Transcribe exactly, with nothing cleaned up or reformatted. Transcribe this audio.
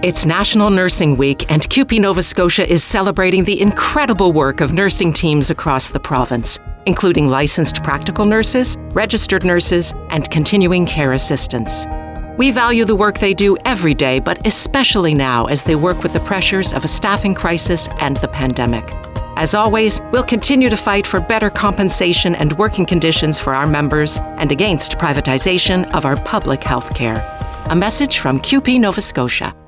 It's National Nursing Week, and C U P E Nova Scotia is celebrating the incredible work of nursing teams across the province, including licensed practical nurses, registered nurses, and continuing care assistants. We value the work they do every day, but especially now as they work with the pressures of a staffing crisis and the pandemic. As always, we'll continue to fight for better compensation and working conditions for our members and against privatization of our public health care. A message from C U P E Nova Scotia.